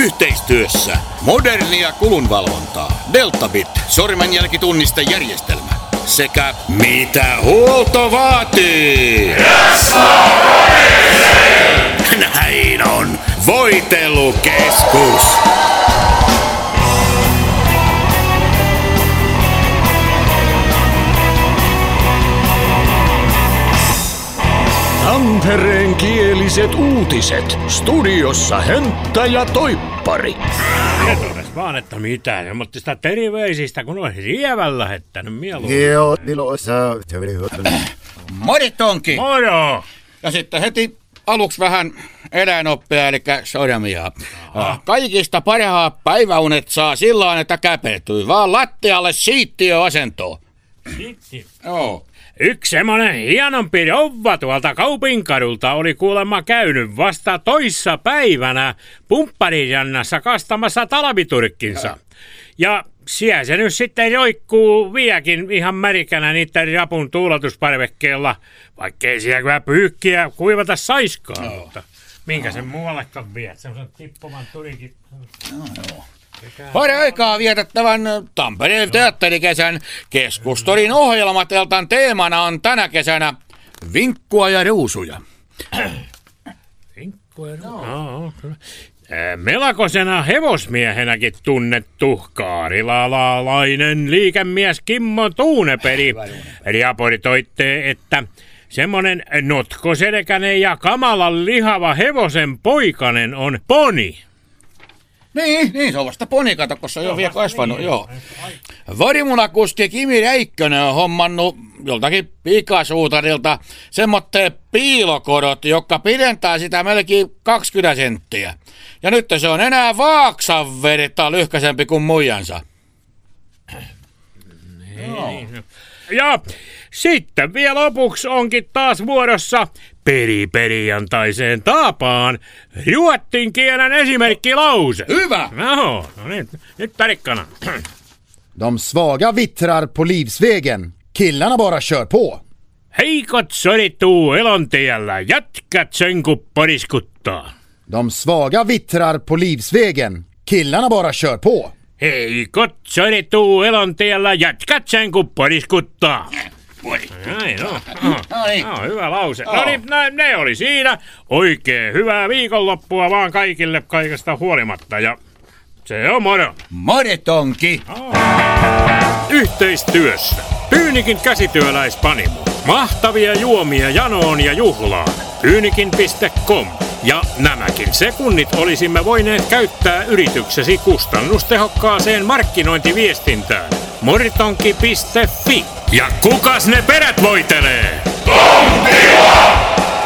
Yhteistyössä modernia kulunvalvontaa, Deltabit, sormenjälkitunnistajärjestelmä sekä mitä huolto vaatii. Näin on, Voitelukeskus. Tampereen kieliset uutiset. Studiossa Hentta ja Toippari. Kertokas vaan, että mitä. Mutta sitä terveisistä, kun olisi rievän lähettänyt mieluummin. Joo, iloisa. Mori Tonki. Moro! Ja sitten heti aluksi vähän eläinoppia, eli sodamia. Kaikista parhaat päiväunet saa sillä että käpertyy vaan lattialle siittiöasentoon. Sitti. Joo. Yksi semmonen hienompi rouva tuolta Kaupinkadulta oli kuulemma käynyt vasta toissa päivänä Pumpparijannassa kastamassa talviturkkinsa. Ja siellä se nyt sitten joikkuu vieläkin ihan märikänä niiden rapun tuuletusparvekkeella, vaikkei siellä kyllä pyykkiä kuivata saiskaan. No. Mutta minkä sen muuallekaan viet, semmoisen tippuman turikin. No, joo. Pari aikaa vietettävän Tampereen teatterikesän Keskustorin ohjelmateltan teemana on tänä kesänä vinkkua ja ruusuja. Vinkkua ja ruusuja? No. Melkoisena hevosmiehenäkin tunnettu kaarilalainen liikemies Kimmo Tuuneperi raportoitte, että semmonen notkoselkäinen ja kamalan lihava hevosen poikanen on poni. Niin, se on vasta poni, kato, kun se on vielä kasvanut, niin, joo. Varimunakuski Kimi Räikkönen on hommannut joltakin pikasuutarilta semmoitteen piilokorot, jotka pidentää sitä melkein 20 senttiä. Ja nyt se on enää vaaksan vertaa lyhkäisempi kuin muijansa. Niin. Ja sitten vielä lopuksi onkin taas vuorossa perjantaiseen tapaan ruotsin kielen esimerkkilause. Hyvä! No nyt pärikkana. De svaga vittrar på livsvägen. Killarna bara kör på. Heikot sorituu elontiellä, jätkät sen kun poriskuttaa. De svaga vittrar på livsvägen. Killarna bara kör på. Heikot sorituu elontiellä, jätkät sen kun poriskuttaa. Näin, no, hyvä lause. No niin, ne oli siinä. Oikein hyvää viikonloppua vaan kaikille kaikesta huolimatta. Ja se on moro. Moro Tonki. Yhteistyössä Pyynikin käsityöläispanimo. Mahtavia juomia janoon ja juhlaan. Pyynikin.com. Ja nämäkin sekunnit olisimme voineet käyttää yrityksesi kustannustehokkaaseen markkinointiviestintään. Moritonki.fi. Ja kukas ne perät voitelee? Tontila!